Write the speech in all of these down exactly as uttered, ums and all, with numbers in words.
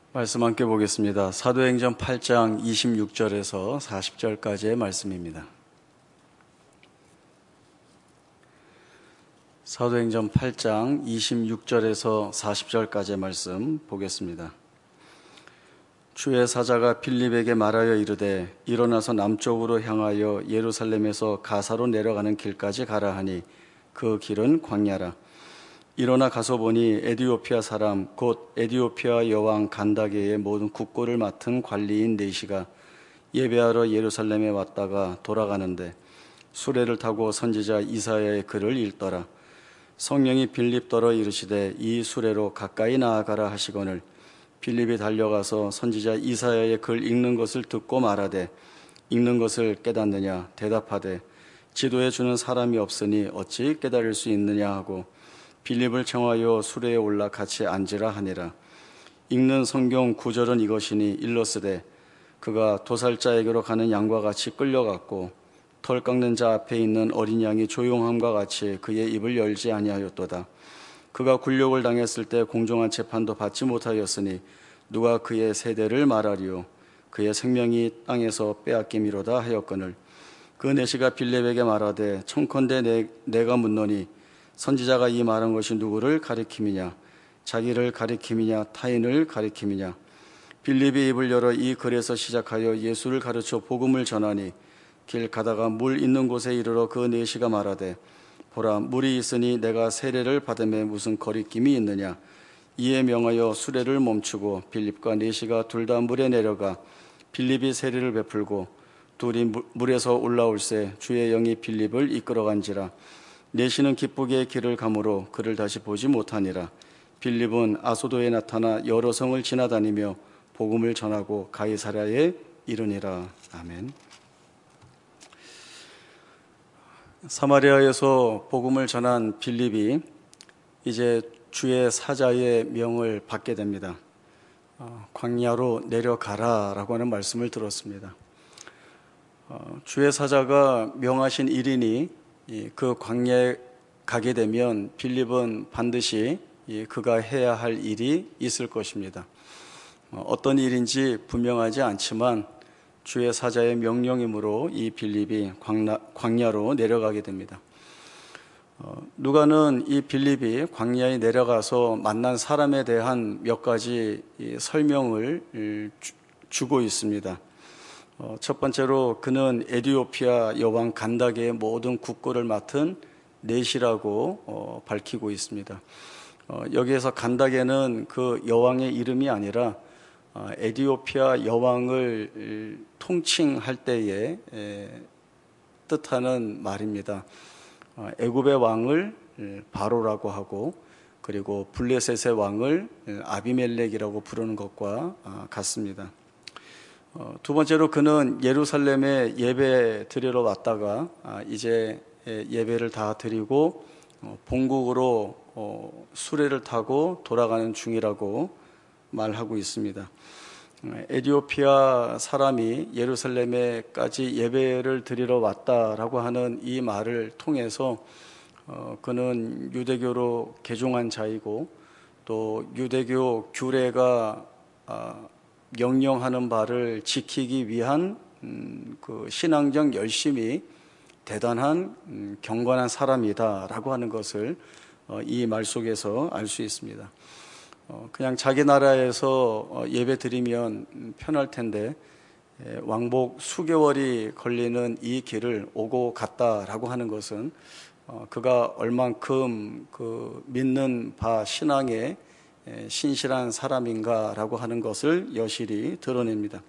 말씀 함께 보겠습니다. 사도행전 팔 장 이십육 절에서 사십 절까지의 말씀입니다. 사도행전 팔 장 이십육 절에서 사십 절까지의 말씀 보겠습니다. 주의 사자가 빌립에게 말하여 이르되 일어나서 남쪽으로 향하여 예루살렘에서 가사로 내려가는 길까지 가라 하니 그 길은 광야라. 일어나 가서 보니 에디오피아 사람 곧 에디오피아 여왕 간다게의 모든 국고를 맡은 관리인 네시가 예배하러 예루살렘에 왔다가 돌아가는데 수레를 타고 선지자 이사야의 글을 읽더라. 성령이 빌립더러 이르시되 이 수레로 가까이 나아가라 하시거늘 빌립이 달려가서 선지자 이사야의 글 읽는 것을 듣고 말하되 읽는 것을 깨닫느냐 대답하되 지도해 주는 사람이 없으니 어찌 깨달을 수 있느냐 하고 빌립을 청하여 수레에 올라 같이 앉으라 하니라. 읽는 성경 구절은 이것이니 일러스되 그가 도살자에게로 가는 양과 같이 끌려갔고 털 깎는 자 앞에 있는 어린 양이 조용함과 같이 그의 입을 열지 아니하였도다. 그가 굴욕을 당했을 때 공정한 재판도 받지 못하였으니 누가 그의 세대를 말하리요. 그의 생명이 땅에서 빼앗김이로다 하였거늘 그 내시가 빌립에게 말하되 청컨대 내, 내가 묻노니 선지자가 이 말한 것이 누구를 가리킴이냐 자기를 가리킴이냐 타인을 가리킴이냐. 빌립이 입을 열어 이 글에서 시작하여 예수를 가르쳐 복음을 전하니 길 가다가 물 있는 곳에 이르러 그 내시가 말하되 보라 물이 있으니 내가 세례를 받음에 무슨 거리낌이 있느냐. 이에 명하여 수레를 멈추고 빌립과 내시가 둘 다 물에 내려가 빌립이 세례를 베풀고 둘이 물에서 올라올새 주의 영이 빌립을 이끌어간지라. 내시는 기쁘게 길을 가므로 그를 다시 보지 못하니라. 빌립은 아소도에 나타나 여러 성을 지나다니며 복음을 전하고 가이사랴에 이르니라. 아멘. 사마리아에서 복음을 전한 빌립이 이제 주의 사자의 명을 받게 됩니다. 어, 광야로 내려가라 라고 하는 말씀을 들었습니다. 어, 주의 사자가 명하신 일이니 그 광야에 가게 되면 빌립은 반드시 그가 해야 할 일이 있을 것입니다. 어떤 일인지 분명하지 않지만 주의 사자의 명령이므로 이 빌립이 광야로 내려가게 됩니다. 누가는 이 빌립이 광야에 내려가서 만난 사람에 대한 몇 가지 설명을 주고 있습니다. 어, 첫 번째로 그는 에디오피아 여왕 간다게의 모든 국고를 맡은 네시라고 어, 밝히고 있습니다. 어, 여기에서 간다게는 그 여왕의 이름이 아니라 어, 에디오피아 여왕을 통칭할 때에 에, 뜻하는 말입니다. 어, 애굽의 왕을 바로라고 하고 그리고 블레셋의 왕을 아비멜렉이라고 부르는 것과 어, 같습니다. 어, 두 번째로 그는 예루살렘에 예배 드리러 왔다가 아, 이제 예배를 다 드리고 어, 본국으로 어, 수레를 타고 돌아가는 중이라고 말하고 있습니다. 어, 에디오피아 사람이 예루살렘에까지 예배를 드리러 왔다라고 하는 이 말을 통해서 어, 그는 유대교로 개종한 자이고 또 유대교 규례가 아, 명령하는 바를 지키기 위한 음, 그 신앙적 열심이 대단한 음, 경건한 사람이다라고 하는 것을 어, 이 말 속에서 알 수 있습니다. 어, 그냥 자기 나라에서 어, 예배 드리면 편할 텐데 에, 왕복 수개월이 걸리는 이 길을 오고 갔다라고 하는 것은 어, 그가 얼만큼 그 믿는 바 신앙에 신실한 사람인가라고 하는 것을 여실히 드러냅니다.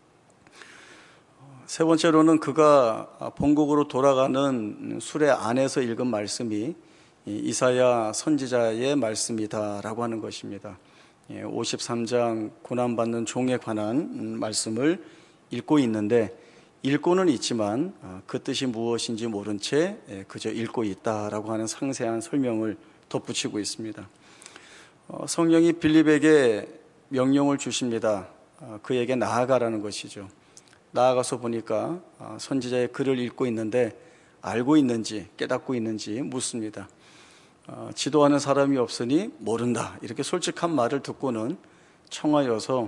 세 번째로는 그가 본국으로 돌아가는 수레 안에서 읽은 말씀이 이사야 선지자의 말씀이다라고 하는 것입니다. 오십삼 장 고난받는 종에 관한 말씀을 읽고 있는데 읽고는 있지만 그 뜻이 무엇인지 모른 채 그저 읽고 있다라고 하는 상세한 설명을 덧붙이고 있습니다. 성령이 빌립에게 명령을 주십니다. 그에게 나아가라는 것이죠. 나아가서 보니까 선지자의 글을 읽고 있는데 알고 있는지 깨닫고 있는지 묻습니다. 지도하는 사람이 없으니 모른다 이렇게 솔직한 말을 듣고는 청하여서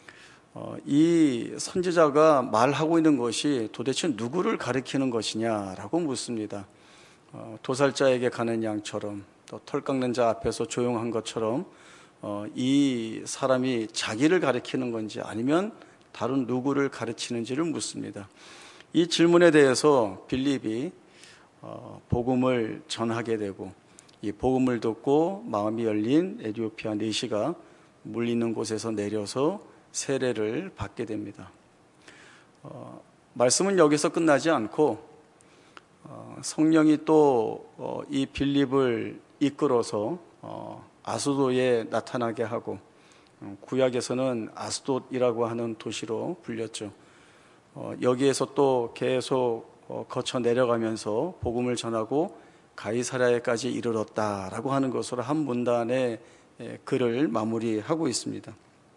이 선지자가 말하고 있는 것이 도대체 누구를 가리키는 것이냐라고 묻습니다. 도살자에게 가는 양처럼, 또 털 깎는 자 앞에서 조용한 것처럼 이 사람이 자기를 가리키는 건지 아니면 다른 누구를 가르치는지를 묻습니다. 이 질문에 대해서 빌립이 복음을 전하게 되고, 이 복음을 듣고 마음이 열린 에티오피아 내시가 물 있는 곳에서 내려서 세례를 받게 됩니다. 어, 말씀은 여기서 끝나지 않고 어, 성령이 또 이 어, 빌립을 이끌어서 어, 아수도에 나타나게 하고, 어, 구약에서는 아스돗이라고 하는 도시로 불렸죠. 어, 여기에서 또 계속 어, 거쳐 내려가면서 복음을 전하고 가이사랴에까지 이르렀다라고 하는 것으로 한 문단의 예, 글을 마무리하고 있습니다.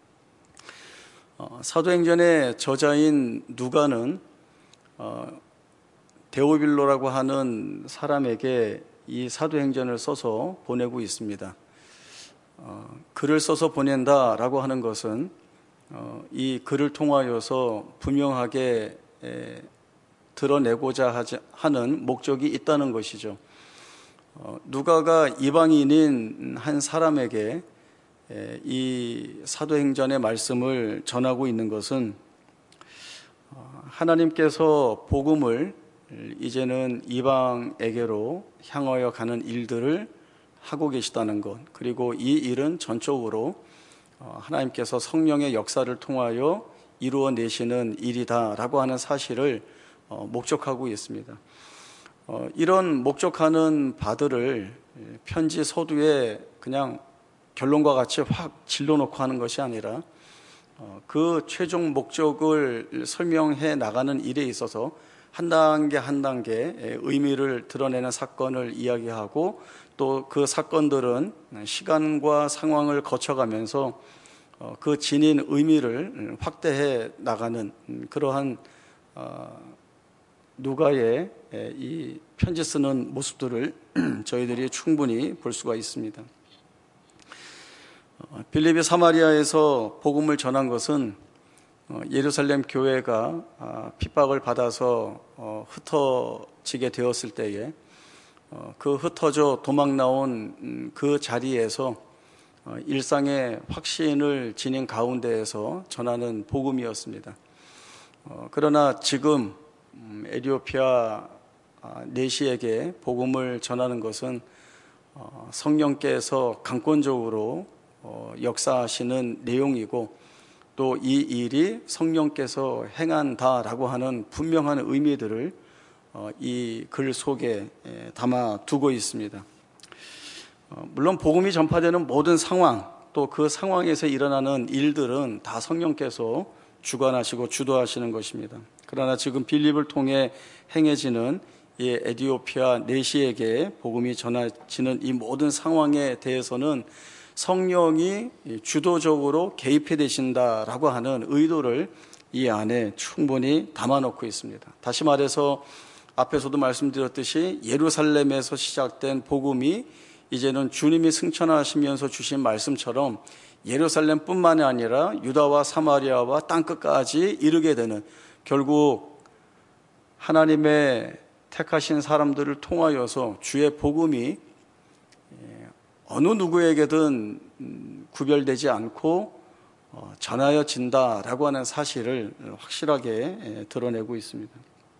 어, 사도행전의 저자인 누가는 어, 데오빌로라고 하는 사람에게 이 사도행전을 써서 보내고 있습니다. 어, 글을 써서 보낸다라고 하는 것은 어, 이 글을 통하여서 분명하게 에, 드러내고자 하지, 하는 목적이 있다는 것이죠. 어, 누가가 이방인인 한 사람에게 에, 이 사도행전의 말씀을 전하고 있는 것은 어, 하나님께서 복음을 이제는 이방에게로 향하여 가는 일들을 하고 계시다는 것, 그리고 이 일은 전적으로 어, 하나님께서 성령의 역사를 통하여 이루어내시는 일이다라고 하는 사실을 어, 목적하고 있습니다. 어, 이런 목적하는 바들을 편지 서두에 그냥 결론과 같이 확 질러놓고 하는 것이 아니라 어, 그 최종 목적을 설명해 나가는 일에 있어서 한 단계 한 단계 의미를 드러내는 사건을 이야기하고, 또 그 사건들은 시간과 상황을 거쳐가면서 어, 그 지닌 의미를 확대해 나가는 그러한 어, 누가의 이 편지 쓰는 모습들을 저희들이 충분히 볼 수가 있습니다. 빌립이 사마리아에서 복음을 전한 것은 예루살렘 교회가 핍박을 받아서 흩어지게 되었을 때에 그 흩어져 도망 나온 그 자리에서 일상의 확신을 지닌 가운데에서 전하는 복음이었습니다. 그러나 지금 에티오피아 내시에게 복음을 전하는 것은 성령께서 강권적으로 역사하시는 내용이고, 또 이 일이 성령께서 행한다라고 하는 분명한 의미들을 이 글 속에 담아 두고 있습니다. 물론 복음이 전파되는 모든 상황, 또 그 상황에서 일어나는 일들은 다 성령께서 주관하시고 주도하시는 것입니다. 그러나 지금 빌립을 통해 행해지는 이 에티오피아 내시에게 복음이 전해지는 이 모든 상황에 대해서는 성령이 주도적으로 개입해 되신다라고 하는 의도를 이 안에 충분히 담아놓고 있습니다. 다시 말해서 앞에서도 말씀드렸듯이 예루살렘에서 시작된 복음이 이제는 주님이 승천하시면서 주신 말씀처럼 예루살렘뿐만이 아니라 유다와 사마리아와 땅끝까지 이르게 되는, 결국 하나님의 택하신 사람들을 통하여서 주의 복음이 어느 누구에게든 구별되지 않고 전하여진다라고 하는 사실을 확실하게 드러내고 있습니다.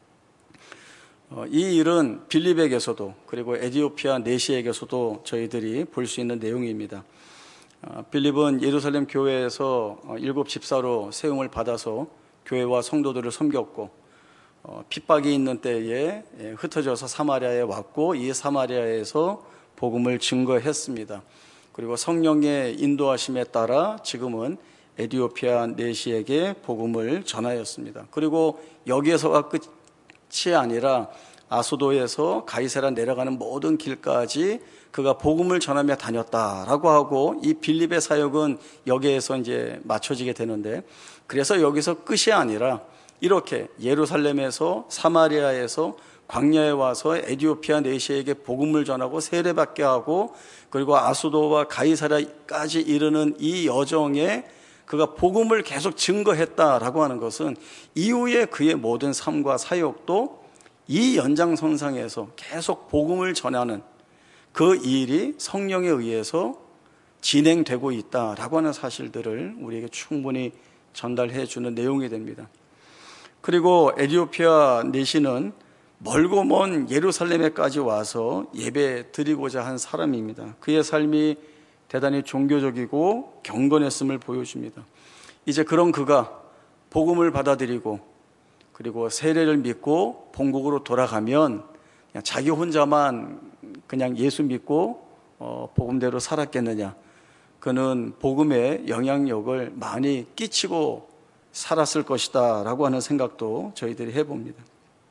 이 일은 빌립에게서도, 그리고 에티오피아 내시에게서도 저희들이 볼 수 있는 내용입니다. 빌립은 예루살렘 교회에서 일곱 집사로 세움을 받아서 교회와 성도들을 섬겼고, 핍박이 있는 때에 흩어져서 사마리아에 왔고, 이 사마리아에서 복음을 증거했습니다. 그리고 성령의 인도하심에 따라 지금은 에티오피아 내시에게 복음을 전하였습니다. 그리고 여기에서가 끝이 아니라 아수도에서 가이사랴 내려가는 모든 길까지 그가 복음을 전하며 다녔다라고 하고, 이 빌립의 사역은 여기에서 이제 맞춰지게 되는데, 그래서 여기서 끝이 아니라 이렇게 예루살렘에서 사마리아에서 광야에 와서 에티오피아 내시에게 복음을 전하고 세례받게 하고, 그리고 아수도와 가이사랴까지 이르는 이 여정에 그가 복음을 계속 증거했다라고 하는 것은 이후에 그의 모든 삶과 사역도 이 연장선상에서 계속 복음을 전하는 그 일이 성령에 의해서 진행되고 있다라고 하는 사실들을 우리에게 충분히 전달해 주는 내용이 됩니다. 그리고 에티오피아 내시는 멀고 먼 예루살렘에까지 와서 예배 드리고자 한 사람입니다. 그의 삶이 대단히 종교적이고 경건했음을 보여줍니다. 이제 그런 그가 복음을 받아들이고 그리고 세례를 믿고 본국으로 돌아가면 그냥 자기 혼자만 그냥 예수 믿고 어, 복음대로 살았겠느냐. 그는 복음의 영향력을 많이 끼치고 살았을 것이다 라고 하는 생각도 저희들이 해봅니다.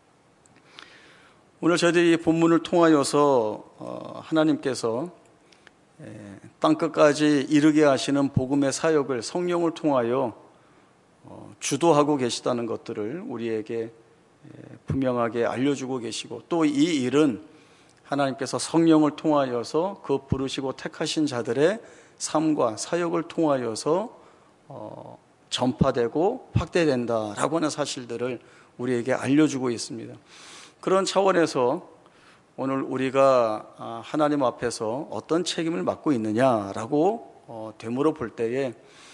오늘 저희들이 이 본문을 통하여서 어, 하나님께서 땅끝까지 이르게 하시는 복음의 사역을 성령을 통하여 어, 주도하고 계시다는 것들을 우리에게 분명하게 알려주고 계시고, 또 이 일은 하나님께서 성령을 통하여서 그 부르시고 택하신 자들의 삶과 사역을 통하여서 어, 전파되고 확대된다라고 하는 사실들을 우리에게 알려주고 있습니다. 그런 차원에서 오늘 우리가 하나님 앞에서 어떤 책임을 맡고 있느냐라고 되물어 볼 때에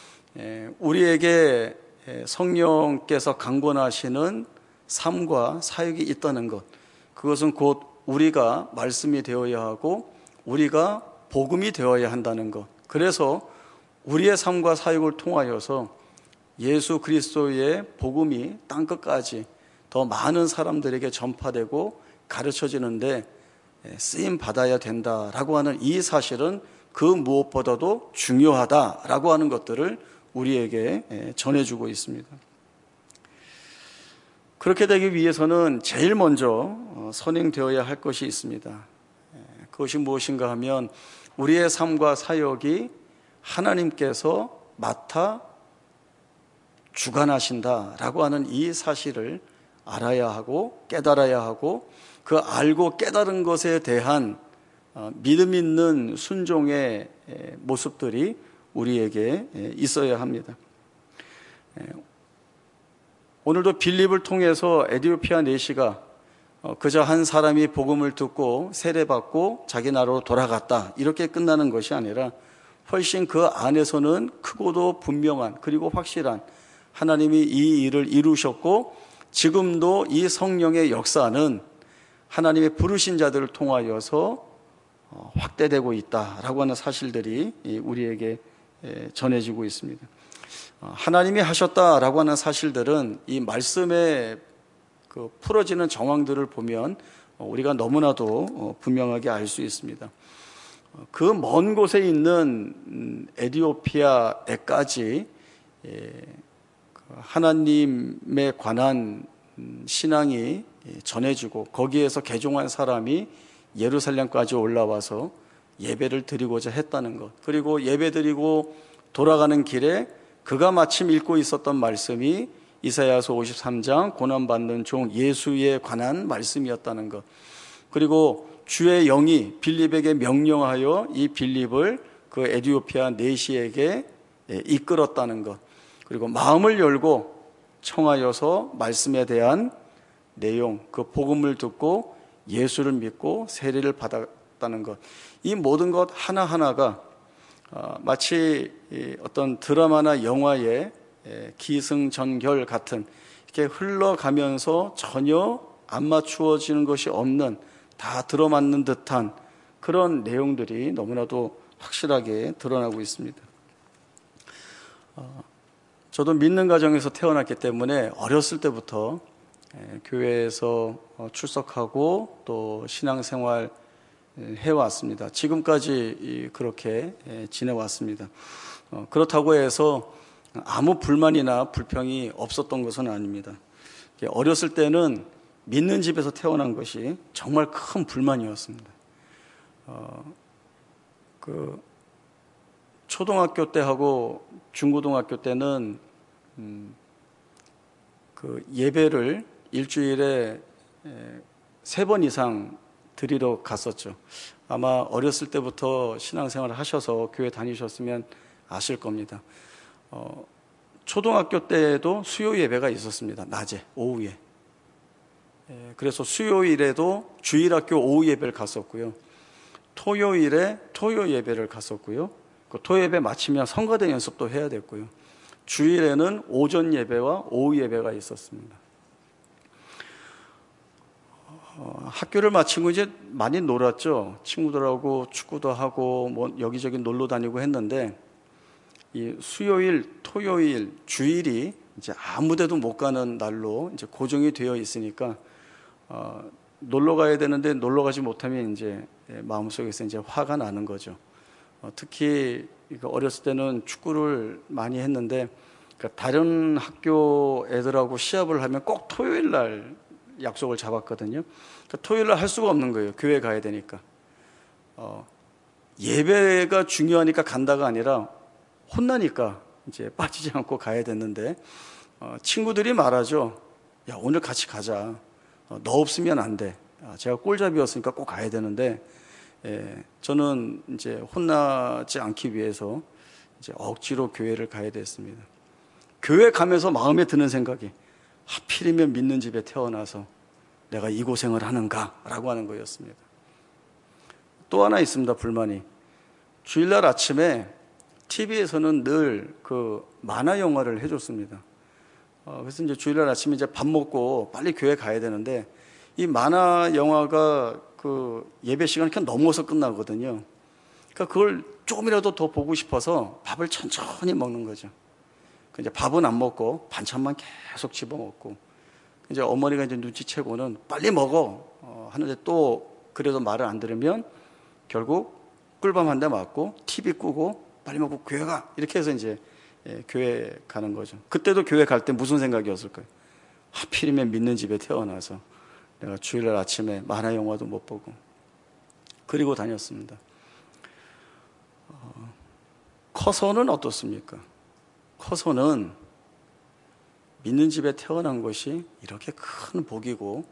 우리에게 성령께서 강권하시는 삶과 사역이 있다는 것, 그것은 곧 우리가 말씀이 되어야 하고 우리가 복음이 되어야 한다는 것, 그래서 우리의 삶과 사역을 통하여서 예수 그리스도의 복음이 땅끝까지 더 많은 사람들에게 전파되고 가르쳐지는데 쓰임 받아야 된다라고 하는 이 사실은 그 무엇보다도 중요하다라고 하는 것들을 우리에게 전해주고 있습니다. 그렇게 되기 위해서는 제일 먼저 선행되어야 할 것이 있습니다. 그것이 무엇인가 하면 우리의 삶과 사역이 하나님께서 맡아 주관하신다라고 하는 이 사실을 알아야 하고 깨달아야 하고, 그 알고 깨달은 것에 대한 믿음 있는 순종의 모습들이 우리에게 있어야 합니다. 오늘도 빌립을 통해서 에티오피아 내시가 그저 한 사람이 복음을 듣고 세례받고 자기 나라로 돌아갔다 이렇게 끝나는 것이 아니라 훨씬 그 안에서는 크고도 분명한, 그리고 확실한 하나님이 이 일을 이루셨고 지금도 이 성령의 역사는 하나님의 부르신 자들을 통하여서 확대되고 있다라고 하는 사실들이 우리에게 전해지고 있습니다. 하나님이 하셨다라고 하는 사실들은 이 말씀에 그 풀어지는 정황들을 보면 우리가 너무나도 분명하게 알 수 있습니다. 그 먼 곳에 있는 에티오피아에까지 하나님에 관한 신앙이 전해지고 거기에서 개종한 사람이 예루살렘까지 올라와서 예배를 드리고자 했다는 것, 그리고 예배 드리고 돌아가는 길에 그가 마침 읽고 있었던 말씀이 이사야서 오십삼 장 고난받는 종 예수에 관한 말씀이었다는 것, 그리고 주의 영이 빌립에게 명령하여 이 빌립을 그 에티오피아 내시에게 이끌었다는 것, 그리고 마음을 열고 청하여서 말씀에 대한 내용, 그 복음을 듣고 예수를 믿고 세례를 받았다는 것, 이 모든 것 하나하나가 마치 어떤 드라마나 영화의 기승전결 같은, 이렇게 흘러가면서 전혀 안 맞추어지는 것이 없는, 다 들어맞는 듯한 그런 내용들이 너무나도 확실하게 드러나고 있습니다. 저도 믿는 가정에서 태어났기 때문에 어렸을 때부터 교회에서 출석하고 또 신앙생활 해왔습니다. 지금까지 그렇게 지내왔습니다. 그렇다고 해서 아무 불만이나 불평이 없었던 것은 아닙니다. 어렸을 때는 믿는 집에서 태어난 것이 정말 큰 불만이었습니다. 어, 그 초등학교 때하고 중고등학교 때는 음, 그 예배를 일주일에 세 번 이상 드리러 갔었죠. 아마 어렸을 때부터 신앙생활을 하셔서 교회 다니셨으면 아실 겁니다. 어, 초등학교 때에도 수요 예배가 있었습니다. 낮에, 오후에. 예, 그래서 수요일에도 주일학교 오후 예배를 갔었고요. 토요일에 토요 예배를 갔었고요. 그 토요 예배 마치면 성가대 연습도 해야 됐고요. 주일에는 오전 예배와 오후 예배가 있었습니다. 어, 학교를 마치고 이제 많이 놀았죠. 친구들하고 축구도 하고 뭐 여기저기 놀러 다니고 했는데, 이 수요일, 토요일, 주일이 이제 아무데도 못 가는 날로 이제 고정이 되어 있으니까 어, 놀러 가야 되는데 놀러 가지 못하면 이제 마음속에서 이제 화가 나는 거죠. 어, 특히 어렸을 때는 축구를 많이 했는데, 그러니까 다른 학교 애들하고 시합을 하면 꼭 토요일 날 약속을 잡았거든요. 그러니까 토요일 날 할 수가 없는 거예요. 교회 가야 되니까. 어, 예배가 중요하니까 간다가 아니라 혼나니까 이제 빠지지 않고 가야 됐는데, 어, 친구들이 말하죠. 야, 오늘 같이 가자. 어, 너 없으면 안 돼. 아, 제가 꼴잡이였으니까 꼭 가야 되는데, 예, 저는 이제 혼나지 않기 위해서 이제 억지로 교회를 가야 됐습니다. 교회 가면서 마음에 드는 생각이, 하필이면 믿는 집에 태어나서 내가 이 고생을 하는가라고 하는 거였습니다. 또 하나 있습니다, 불만이. 주일날 아침에 티비에서는 늘 그 만화 영화를 해줬습니다. 어, 그래서 이제 주일날 아침에 이제 밥 먹고 빨리 교회 가야 되는데, 이 만화 영화가 그 예배 시간이 그냥 넘어서 끝나거든요. 그러니까 그걸 조금이라도 더 보고 싶어서 밥을 천천히 먹는 거죠. 이제 밥은 안 먹고 반찬만 계속 집어 먹고, 이제 어머니가 이제 눈치채고는 빨리 먹어 어, 하는데 또 그래도 말을 안 들으면 결국 꿀밤 한 대 맞고 티비 끄고 빨리 먹고 교회 가, 이렇게 해서 이제 예, 교회 가는 거죠. 그때도 교회 갈 때 무슨 생각이었을까요? 하필이면 믿는 집에 태어나서 내가 주일날 아침에 만화 영화도 못 보고, 그리고 다녔습니다. 어, 커서는 어떻습니까? 커서는 믿는 집에 태어난 것이 이렇게 큰 복이고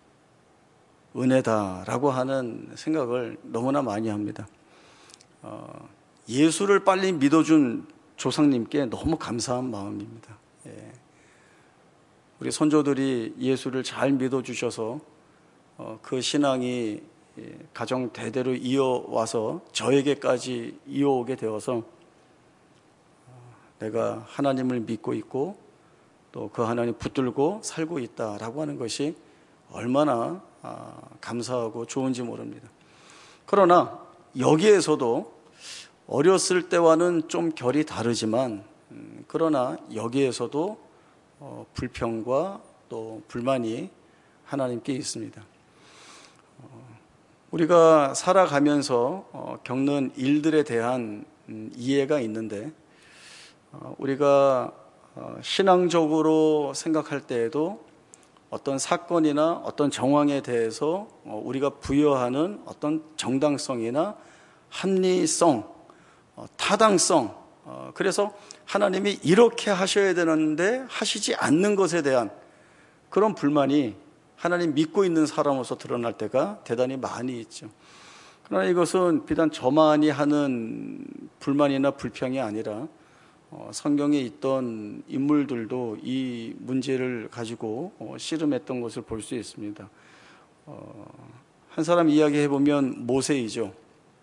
은혜다라고 하는 생각을 너무나 많이 합니다. 어, 예수를 빨리 믿어준 조상님께 너무 감사한 마음입니다. 예. 우리 선조들이 예수를 잘 믿어주셔서 어, 그 신앙이 예, 가정 대대로 이어와서 저에게까지 이어오게 되어서 어, 내가 하나님을 믿고 있고 또 그 하나님 붙들고 살고 있다라고 하는 것이 얼마나 아, 감사하고 좋은지 모릅니다. 그러나 여기에서도 어렸을 때와는 좀 결이 다르지만 음, 그러나 여기에서도 어, 불평과 또 불만이 하나님께 있습니다. 어, 우리가 살아가면서 어, 겪는 일들에 대한 음, 이해가 있는데, 어, 우리가 어, 신앙적으로 생각할 때에도 어떤 사건이나 어떤 정황에 대해서 어, 우리가 부여하는 어떤 정당성이나 합리성, 어, 타당성, 어, 그래서 하나님이 이렇게 하셔야 되는데 하시지 않는 것에 대한 그런 불만이 하나님 믿고 있는 사람으로서 드러날 때가 대단히 많이 있죠. 그러나 이것은 비단 저만이 하는 불만이나 불평이 아니라 어, 성경에 있던 인물들도 이 문제를 가지고 어, 씨름했던 것을 볼 수 있습니다. 어, 한 사람 이야기해보면 모세이죠.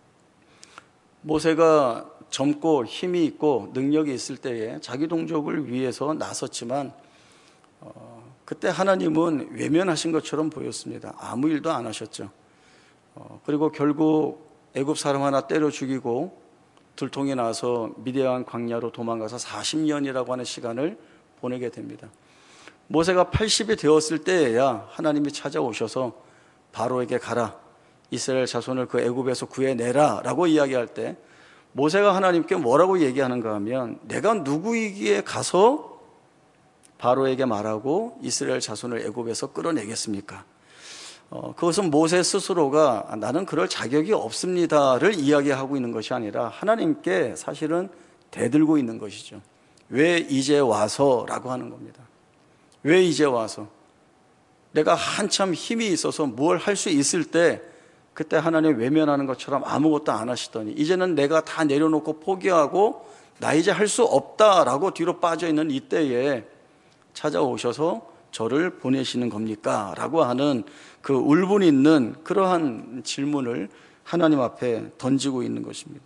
모세가 젊고 힘이 있고 능력이 있을 때에 자기 동족을 위해서 나섰지만 어, 그때 하나님은 외면하신 것처럼 보였습니다. 아무 일도 안 하셨죠. 어, 그리고 결국 애굽 사람 하나 때려 죽이고 들통이 나서 미디안 광야로 도망가서 사십 년이라고 하는 시간을 보내게 됩니다. 모세가 팔십이 되었을 때에야 하나님이 찾아오셔서 바로에게 가라, 이스라엘 자손을 그 애굽에서 구해내라 라고 이야기할 때 모세가 하나님께 뭐라고 얘기하는가 하면, 내가 누구이기에 가서 바로에게 말하고 이스라엘 자손을 애굽에서 끌어내겠습니까? 어, 그것은 모세 스스로가 나는 그럴 자격이 없습니다를 이야기하고 있는 것이 아니라 하나님께 사실은 대들고 있는 것이죠. 왜 이제 와서? 라고 하는 겁니다. 왜 이제 와서? 내가 한참 힘이 있어서 뭘 할 수 있을 때 그때 하나님 외면하는 것처럼 아무것도 안 하시더니 이제는 내가 다 내려놓고 포기하고 나 이제 할 수 없다라고 뒤로 빠져있는 이때에 찾아오셔서 저를 보내시는 겁니까? 라고 하는 그 울분 있는 그러한 질문을 하나님 앞에 던지고 있는 것입니다.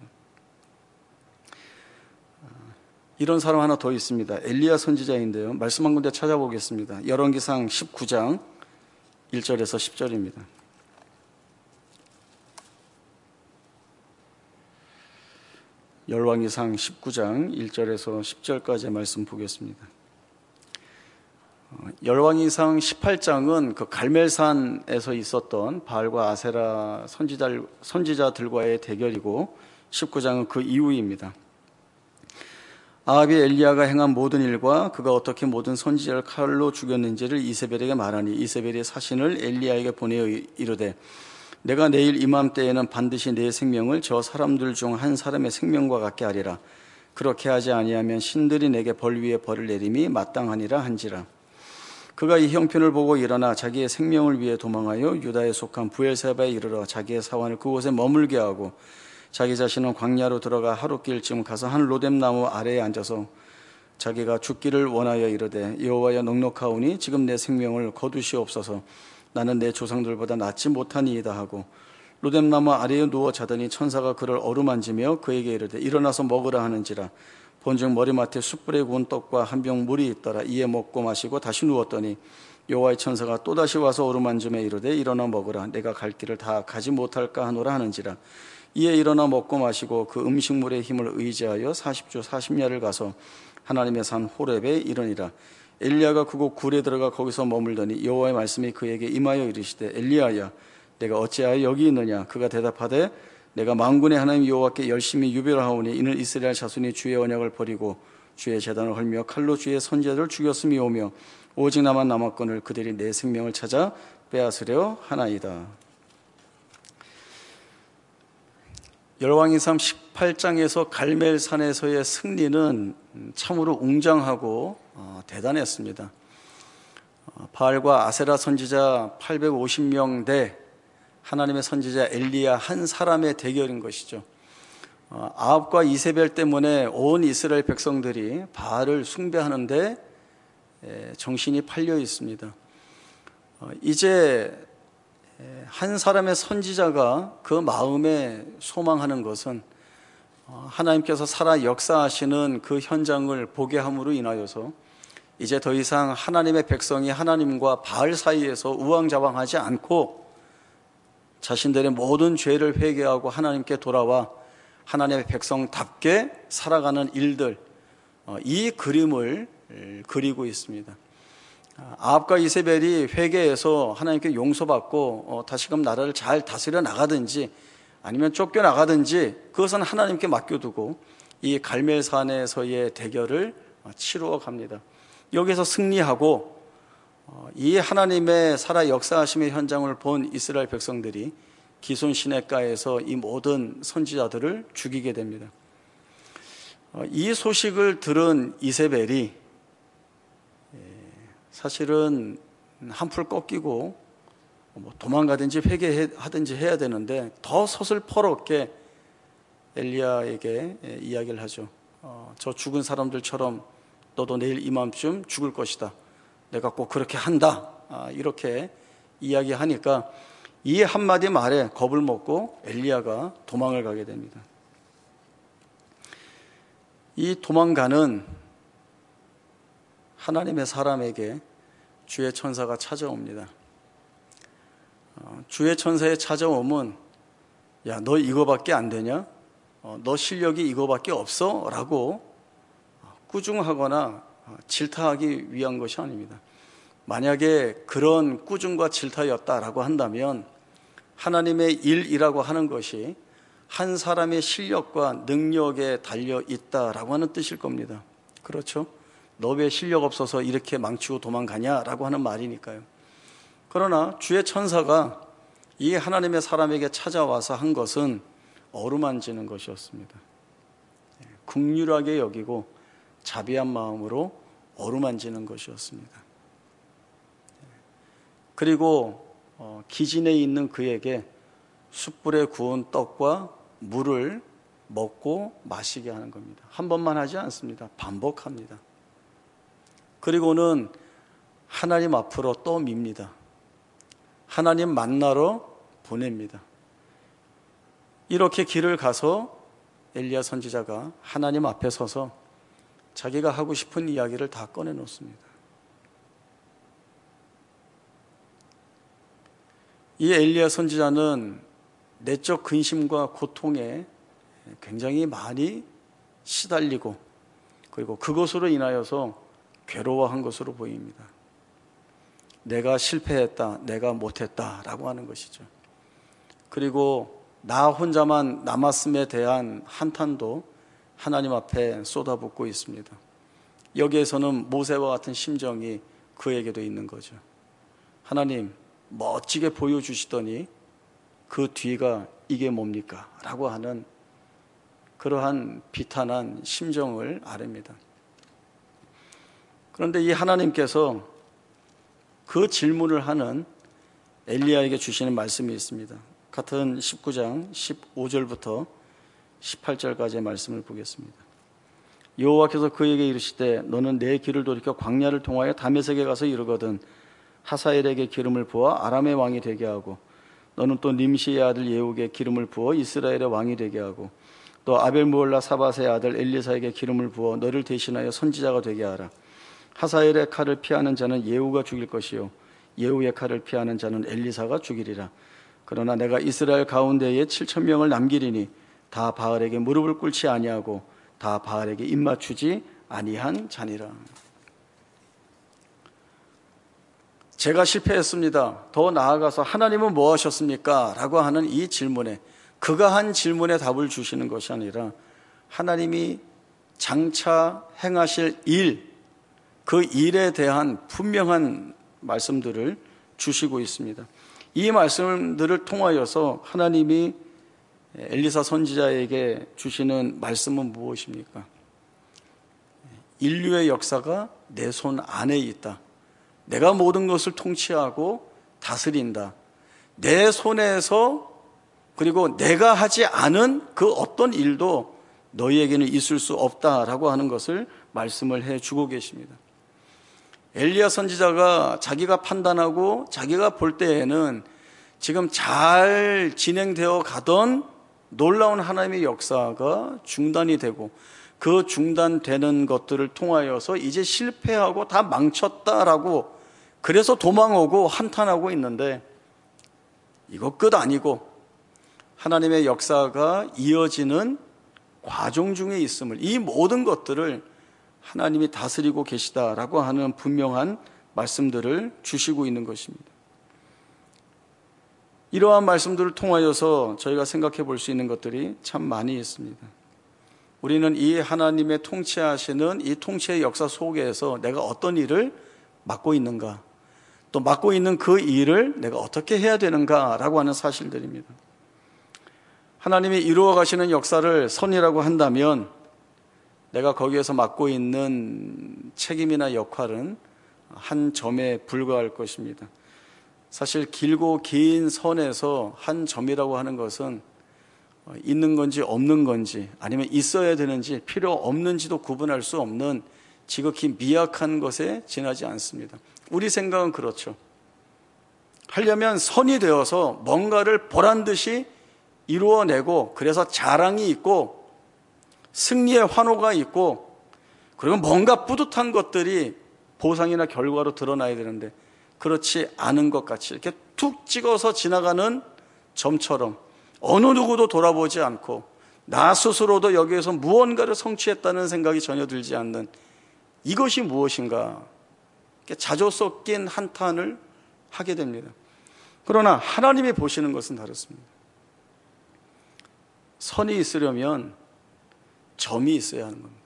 이런 사람 하나 더 있습니다. 엘리야 선지자인데요. 말씀 한 군데 찾아보겠습니다. 열왕기상 십구 장 일 절에서 십 절입니다. 열왕기상 십구 장 일 절에서 십 절까지의 말씀 보겠습니다. 열왕기상 십팔 장은 그 갈멜산에서 있었던 바알과 아세라 선지자, 선지자들과의 대결이고, 십구 장은 그 이후입니다. 아합이 엘리야가 행한 모든 일과 그가 어떻게 모든 선지자를 칼로 죽였는지를 이세벨에게 말하니, 이세벨이 사신을 엘리야에게 보내어 이르되, 내가 내일 이맘때에는 반드시 내 생명을 저 사람들 중 한 사람의 생명과 같게 하리라. 그렇게 하지 아니하면 신들이 내게 벌 위에 벌을 내림이 마땅하니라 한지라. 그가 이 형편을 보고 일어나 자기의 생명을 위해 도망하여 유다에 속한 부엘세바에 이르러 자기의 사환을 그곳에 머물게 하고, 자기 자신은 광야로 들어가 하룻길쯤 가서 한 로뎀나무 아래에 앉아서 자기가 죽기를 원하여 이르되, 여호와여 넉넉하오니 지금 내 생명을 거두시옵소서. 나는 내 조상들보다 낫지 못하니이다 하고 로뎀나무 아래에 누워 자더니 천사가 그를 어루만지며 그에게 이르되, 일어나서 먹으라 하는지라. 본즉 머리맡에 숯불에 구운 떡과 한 병 물이 있더라. 이에 먹고 마시고 다시 누웠더니 여호와의 천사가 또다시 와서 어루만지며 이르되, 일어나 먹으라. 내가 갈 길을 다 가지 못할까 하노라 하는지라. 이에 일어나 먹고 마시고 그 음식물의 힘을 의지하여 사십 주 사십 야를 가서 하나님의 산 호렙에 이르니라. 엘리야가 그곳 굴에 들어가 거기서 머물더니 여호와의 말씀이 그에게 임하여 이르시되, 엘리야야, 내가 어찌하여 여기 있느냐? 그가 대답하되, 내가 만군의 하나님 여호와께 열심히 유별하오니 이는 이스라엘 자손이 주의 언약을 버리고 주의 제단을 헐며 칼로 주의 선지자들을 죽였음이오며 오직 나만 남았거늘 그들이 내 생명을 찾아 빼앗으려 하나이다. 열왕기상 십팔 장에서 갈멜산에서의 승리는 참으로 웅장하고 어, 대단했습니다. 어, 바알과 아세라 선지자 팔백오십 명 대 하나님의 선지자 엘리야 한 사람의 대결인 것이죠. 어, 아합과 이세벨 때문에 온 이스라엘 백성들이 바알을 숭배하는데 에, 정신이 팔려 있습니다. 어, 이제 한 사람의 선지자가 그 마음에 소망하는 것은 하나님께서 살아 역사하시는 그 현장을 보게 함으로 인하여서 이제 더 이상 하나님의 백성이 하나님과 바알 사이에서 우왕좌왕하지 않고 자신들의 모든 죄를 회개하고 하나님께 돌아와 하나님의 백성답게 살아가는 일들, 이 그림을 그리고 있습니다. 아합과 이세벨이 회개해서 하나님께 용서받고 어, 다시금 나라를 잘 다스려 나가든지 아니면 쫓겨나가든지 그것은 하나님께 맡겨두고 이 갈멜산에서의 대결을 치루어 갑니다. 여기서 승리하고 어, 이 하나님의 살아 역사하심의 현장을 본 이스라엘 백성들이 기손 시냇가에서 이 모든 선지자들을 죽이게 됩니다. 어, 이 소식을 들은 이세벨이 사실은 한풀 꺾이고 뭐 도망가든지 회개하든지 해야 되는데 더 서슬퍼렇게 엘리야에게 이야기를 하죠. 어, 저 죽은 사람들처럼 너도 내일 이맘쯤 죽을 것이다. 내가 꼭 그렇게 한다. 아, 이렇게 이야기하니까 이 한마디 말에 겁을 먹고 엘리야가 도망을 가게 됩니다. 이 도망가는 하나님의 사람에게 주의 천사가 찾아옵니다. 어, 주의 천사의 찾아옴은 야, 너 이거밖에 안 되냐? 어, 너 실력이 이거밖에 없어? 라고 꾸중하거나 질타하기 위한 것이 아닙니다. 만약에 그런 꾸중과 질타였다라고 한다면 하나님의 일이라고 하는 것이 한 사람의 실력과 능력에 달려 있다라고 하는 뜻일 겁니다. 그렇죠? 너 왜 실력 없어서 이렇게 망치고 도망가냐라고 하는 말이니까요. 그러나 주의 천사가 이 하나님의 사람에게 찾아와서 한 것은 어루만지는 것이었습니다. 긍휼하게 여기고 자비한 마음으로 어루만지는 것이었습니다. 그리고 기진에 있는 그에게 숯불에 구운 떡과 물을 먹고 마시게 하는 겁니다. 한 번만 하지 않습니다. 반복합니다. 그리고는 하나님 앞으로 또 밉니다. 하나님 만나러 보냅니다. 이렇게 길을 가서 엘리야 선지자가 하나님 앞에 서서 자기가 하고 싶은 이야기를 다 꺼내놓습니다. 이 엘리야 선지자는 내적 근심과 고통에 굉장히 많이 시달리고 그리고 그것으로 인하여서 괴로워한 것으로 보입니다. 내가 실패했다, 내가 못했다라고 하는 것이죠. 그리고 나 혼자만 남았음에 대한 한탄도 하나님 앞에 쏟아붓고 있습니다. 여기에서는 모세와 같은 심정이 그에게도 있는 거죠. 하나님 멋지게 보여주시더니 그 뒤가 이게 뭡니까? 라고 하는 그러한 비탄한 심정을 아릅니다. 그런데 이 하나님께서 그 질문을 하는 엘리야에게 주시는 말씀이 있습니다. 같은 십구 장 십오 절부터 십팔 절까지의 말씀을 보겠습니다. 여호와께서 그에게 이르시되 너는 내 길을 돌이켜 광야를 통하여 다메섹에 가서 이르거든 하사엘에게 기름을 부어 아람의 왕이 되게 하고 너는 또 님시의 아들 예후에게 기름을 부어 이스라엘의 왕이 되게 하고 또 아벨무올라 사밧의 아들 엘리사에게 기름을 부어 너를 대신하여 선지자가 되게 하라. 하사엘의 칼을 피하는 자는 예후가 죽일 것이요 예후의 칼을 피하는 자는 엘리사가 죽이리라. 그러나 내가 이스라엘 가운데에 칠천 명을 남기리니 다 바알에게 무릎을 꿇지 아니하고 다 바알에게 입맞추지 아니한 자니라. 제가 실패했습니다. 더 나아가서 하나님은 뭐 하셨습니까? 라고 하는 이 질문에 그가 한 질문에 답을 주시는 것이 아니라 하나님이 장차 행하실 일, 그 일에 대한 분명한 말씀들을 주시고 있습니다. 이 말씀들을 통하여서 하나님이 엘리사 선지자에게 주시는 말씀은 무엇입니까? 인류의 역사가 내 손 안에 있다. 내가 모든 것을 통치하고 다스린다. 내 손에서 그리고 내가 하지 않은 그 어떤 일도 너희에게는 있을 수 없다라고 하는 것을 말씀을 해주고 계십니다. 엘리야 선지자가 자기가 판단하고 자기가 볼 때에는 지금 잘 진행되어 가던 놀라운 하나님의 역사가 중단이 되고 그 중단되는 것들을 통하여서 이제 실패하고 다 망쳤다라고 그래서 도망오고 한탄하고 있는데 이거 끝 아니고 하나님의 역사가 이어지는 과정 중에 있음을 이 모든 것들을 하나님이 다스리고 계시다라고 하는 분명한 말씀들을 주시고 있는 것입니다. 이러한 말씀들을 통하여서 저희가 생각해 볼 수 있는 것들이 참 많이 있습니다. 우리는 이 하나님의 통치하시는 이 통치의 역사 속에서 내가 어떤 일을 맡고 있는가, 또 맡고 있는 그 일을 내가 어떻게 해야 되는가라고 하는 사실들입니다. 하나님이 이루어 가시는 역사를 선이라고 한다면 내가 거기에서 맡고 있는 책임이나 역할은 한 점에 불과할 것입니다. 사실 길고 긴 선에서 한 점이라고 하는 것은 있는 건지 없는 건지 아니면 있어야 되는지 필요 없는지도 구분할 수 없는 지극히 미약한 것에 지나지 않습니다. 우리 생각은 그렇죠. 하려면 선이 되어서 뭔가를 보란듯이 이루어내고 그래서 자랑이 있고 승리의 환호가 있고 그리고 뭔가 뿌듯한 것들이 보상이나 결과로 드러나야 되는데 그렇지 않은 것 같이 이렇게 툭 찍어서 지나가는 점처럼 어느 누구도 돌아보지 않고 나 스스로도 여기에서 무언가를 성취했다는 생각이 전혀 들지 않는 이것이 무엇인가 자조 섞인 한탄을 하게 됩니다. 그러나 하나님이 보시는 것은 다릅니다. 선이 있으려면 점이 있어야 하는 겁니다.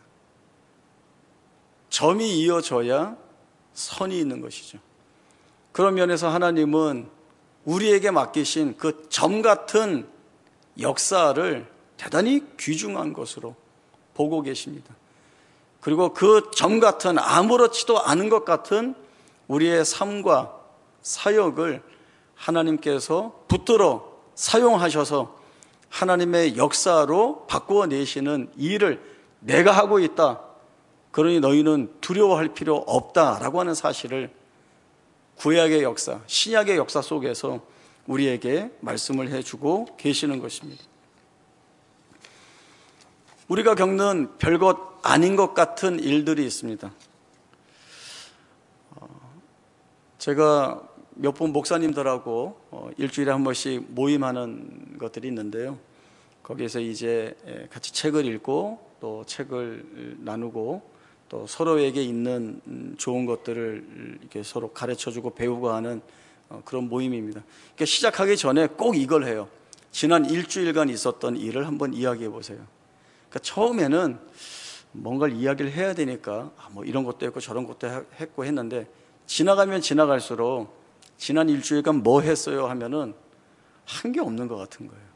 점이 이어져야 선이 있는 것이죠. 그런 면에서 하나님은 우리에게 맡기신 그 점 같은 역사를 대단히 귀중한 것으로 보고 계십니다. 그리고 그 점 같은 아무렇지도 않은 것 같은 우리의 삶과 사역을 하나님께서 붙들어 사용하셔서 하나님의 역사로 바꾸어내시는 일을 내가 하고 있다. 그러니 너희는 두려워할 필요 없다라고 하는 사실을 구약의 역사, 신약의 역사 속에서 우리에게 말씀을 해주고 계시는 것입니다. 우리가 겪는 별것 아닌 것 같은 일들이 있습니다. 제가 몇 번 목사님들하고 일주일에 한 번씩 모임하는 것들이 있는데요. 거기에서 이제 같이 책을 읽고 또 책을 나누고 또 서로에게 있는 좋은 것들을 이렇게 서로 가르쳐주고 배우고 하는 그런 모임입니다. 그러니까 시작하기 전에 꼭 이걸 해요. 지난 일주일간 있었던 일을 한번 이야기해 보세요. 그러니까 처음에는 뭔가를 이야기를 해야 되니까 뭐 이런 것도 했고 저런 것도 했고 했는데 지나가면 지나갈수록 지난 일주일간 뭐 했어요 하면은 한 게 없는 것 같은 거예요.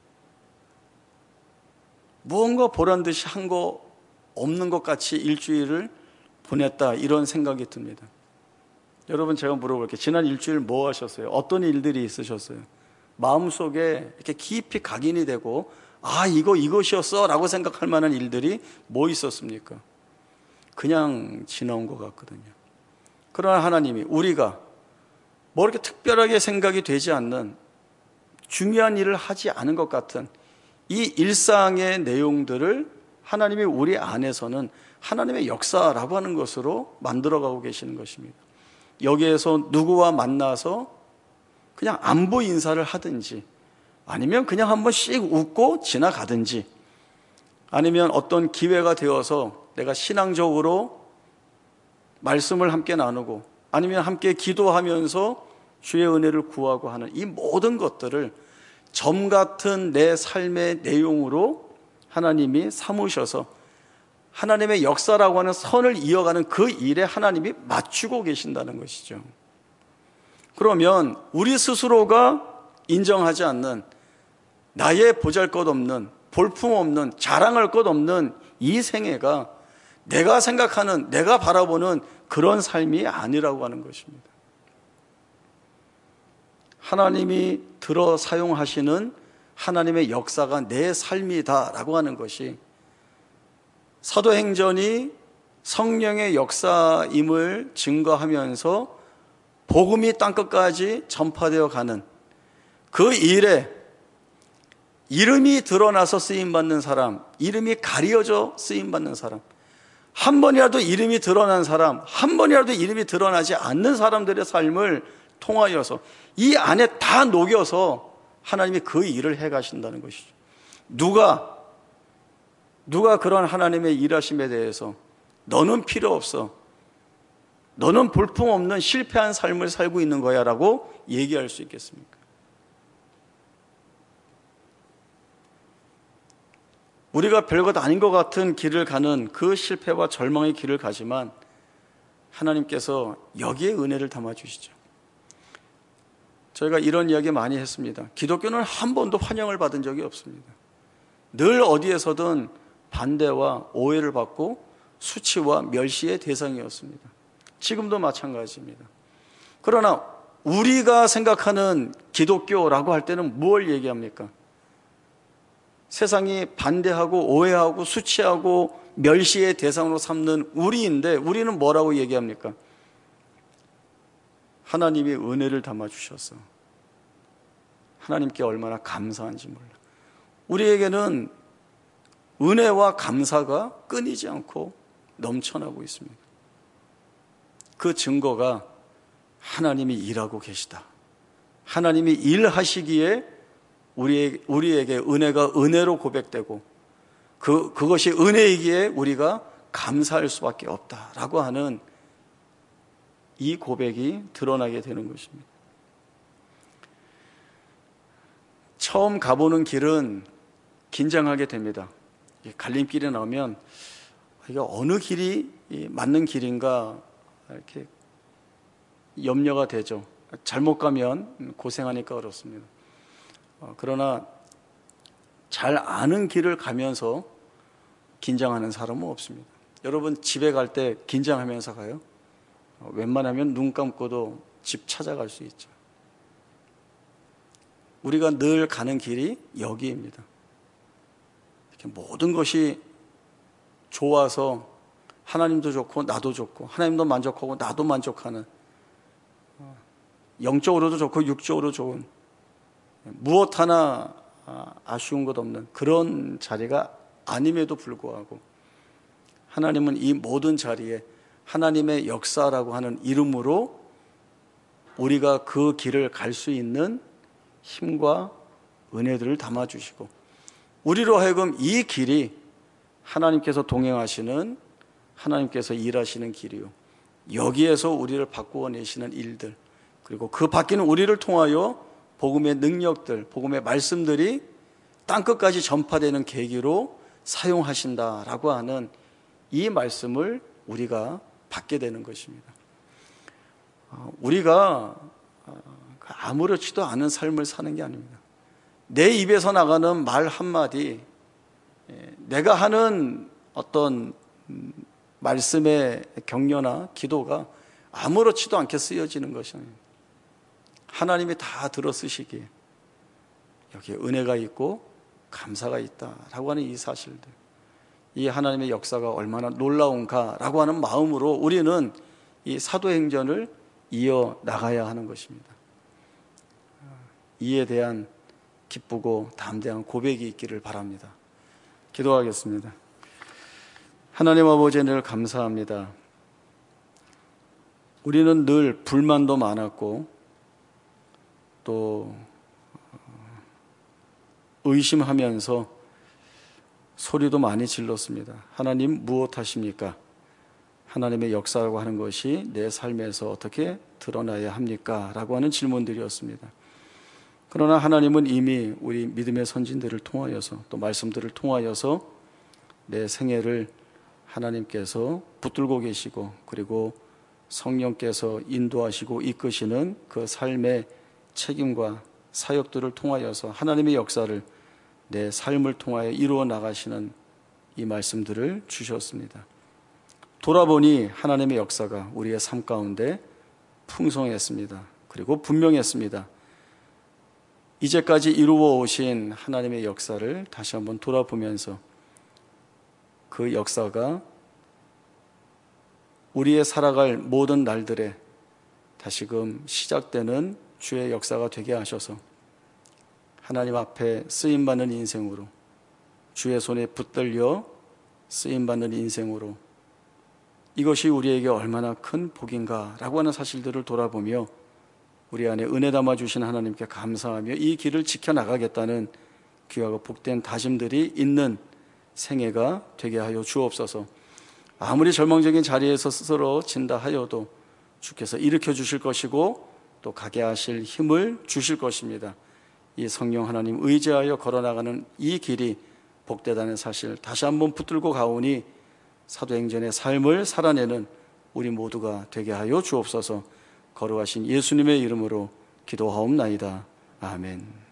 무언가 보란 듯이 한 거 없는 것 같이 일주일을 보냈다, 이런 생각이 듭니다. 여러분, 제가 물어볼게요. 지난 일주일 뭐 하셨어요? 어떤 일들이 있으셨어요? 마음속에 이렇게 깊이 각인이 되고 아, 이거 이것이었어 라고 생각할 만한 일들이 뭐 있었습니까? 그냥 지나온 것 같거든요. 그러나 하나님이 우리가 뭐 이렇게 특별하게 생각이 되지 않는 중요한 일을 하지 않은 것 같은 이 일상의 내용들을 하나님이 우리 안에서는 하나님의 역사라고 하는 것으로 만들어가고 계시는 것입니다. 여기에서 누구와 만나서 그냥 안부 인사를 하든지 아니면 그냥 한 번씩 웃고 지나가든지 아니면 어떤 기회가 되어서 내가 신앙적으로 말씀을 함께 나누고 아니면 함께 기도하면서 주의 은혜를 구하고 하는 이 모든 것들을 점 같은 내 삶의 내용으로 하나님이 삼으셔서 하나님의 역사라고 하는 선을 이어가는 그 일에 하나님이 맞추고 계신다는 것이죠. 그러면 우리 스스로가 인정하지 않는 나의 보잘것없는 볼품없는 자랑할 것 없는 이 생애가 내가 생각하는 내가 바라보는 그런 삶이 아니라고 하는 것입니다. 하나님이 들어 사용하시는 하나님의 역사가 내 삶이다라고 하는 것이 사도행전이 성령의 역사임을 증거하면서 복음이 땅끝까지 전파되어 가는 그 일에 이름이 드러나서 쓰임받는 사람, 이름이 가려져 쓰임받는 사람, 한 번이라도 이름이 드러난 사람, 한 번이라도 이름이 드러나지 않는 사람들의 삶을 통하여서 이 안에 다 녹여서 하나님이 그 일을 해가신다는 것이죠. 누가 누가 그런 하나님의 일하심에 대해서 너는 필요 없어, 너는 볼품없는 실패한 삶을 살고 있는 거야 라고 얘기할 수 있겠습니까? 우리가 별것 아닌 것 같은 길을 가는 그 실패와 절망의 길을 가지만 하나님께서 여기에 은혜를 담아주시죠. 저희가 이런 이야기 많이 했습니다. 기독교는 한 번도 환영을 받은 적이 없습니다. 늘 어디에서든 반대와 오해를 받고 수치와 멸시의 대상이었습니다. 지금도 마찬가지입니다. 그러나 우리가 생각하는 기독교라고 할 때는 뭘 얘기합니까? 세상이 반대하고 오해하고 수치하고 멸시의 대상으로 삼는 우리인데 우리는 뭐라고 얘기합니까? 하나님이 은혜를 담아주셔서 하나님께 얼마나 감사한지 몰라. 우리에게는 은혜와 감사가 끊이지 않고 넘쳐나고 있습니다. 그 증거가 하나님이 일하고 계시다. 하나님이 일하시기에 우리, 우리에게 은혜가 은혜로 고백되고 그, 그것이 은혜이기에 우리가 감사할 수밖에 없다라고 하는 이 고백이 드러나게 되는 것입니다. 처음 가보는 길은 긴장하게 됩니다. 갈림길에 나오면 이게 어느 길이 맞는 길인가 이렇게 염려가 되죠. 잘못 가면 고생하니까 어렵습니다. 그러나 잘 아는 길을 가면서 긴장하는 사람은 없습니다. 여러분 집에 갈 때 긴장하면서 가요? 웬만하면 눈 감고도 집 찾아갈 수 있죠. 우리가 늘 가는 길이 여기입니다. 이렇게 모든 것이 좋아서 하나님도 좋고 나도 좋고 하나님도 만족하고 나도 만족하는, 영적으로도 좋고 육적으로 좋은, 무엇 하나 아쉬운 것 없는 그런 자리가 아님에도 불구하고 하나님은 이 모든 자리에 하나님의 역사라고 하는 이름으로 우리가 그 길을 갈 수 있는 힘과 은혜들을 담아주시고, 우리로 하여금 이 길이 하나님께서 동행하시는, 하나님께서 일하시는 길이요, 여기에서 우리를 바꾸어 내시는 일들, 그리고 그 바뀌는 우리를 통하여 복음의 능력들, 복음의 말씀들이 땅끝까지 전파되는 계기로 사용하신다라고 하는 이 말씀을 우리가 받게 되는 것입니다. 우리가 아무렇지도 않은 삶을 사는 게 아닙니다. 내 입에서 나가는 말 한마디, 내가 하는 어떤 말씀의 격려나 기도가 아무렇지도 않게 쓰여지는 것이 아닙니다. 하나님이 다 들어쓰시기에 여기에 은혜가 있고 감사가 있다라고 하는 이 사실들, 이 하나님의 역사가 얼마나 놀라운가라고 하는 마음으로 우리는 이 사도행전을 이어나가야 하는 것입니다. 이에 대한 기쁘고 담대한 고백이 있기를 바랍니다. 기도하겠습니다. 하나님 아버지, 늘 감사합니다. 우리는 늘 불만도 많았고 또 의심하면서 소리도 많이 질렀습니다. 하나님 무엇 하십니까? 하나님의 역사라고 하는 것이 내 삶에서 어떻게 드러나야 합니까? 라고 하는 질문들이었습니다. 그러나 하나님은 이미 우리 믿음의 선진들을 통하여서, 또 말씀들을 통하여서 내 생애를 하나님께서 붙들고 계시고, 그리고 성령께서 인도하시고 이끄시는 그 삶의 책임과 사역들을 통하여서 하나님의 역사를 내 삶을 통하여 이루어 나가시는 이 말씀들을 주셨습니다. 돌아보니 하나님의 역사가 우리의 삶 가운데 풍성했습니다. 그리고 분명했습니다. 이제까지 이루어 오신 하나님의 역사를 다시 한번 돌아보면서 그 역사가 우리의 살아갈 모든 날들에 다시금 시작되는 주의 역사가 되게 하셔서 하나님 앞에 쓰임받는 인생으로, 주의 손에 붙들려 쓰임받는 인생으로, 이것이 우리에게 얼마나 큰 복인가라고 하는 사실들을 돌아보며 우리 안에 은혜 담아주신 하나님께 감사하며 이 길을 지켜나가겠다는 귀하고 복된 다짐들이 있는 생애가 되게 하여 주옵소서. 아무리 절망적인 자리에서 스스로 진다 하여도 주께서 일으켜 주실 것이고 또 가게 하실 힘을 주실 것입니다. 이 성령 하나님 의지하여 걸어나가는 이 길이 복되다는 사실 다시 한번 붙들고 가오니 사도행전의 삶을 살아내는 우리 모두가 되게 하여 주옵소서. 거룩하신 예수님의 이름으로 기도하옵나이다. 아멘.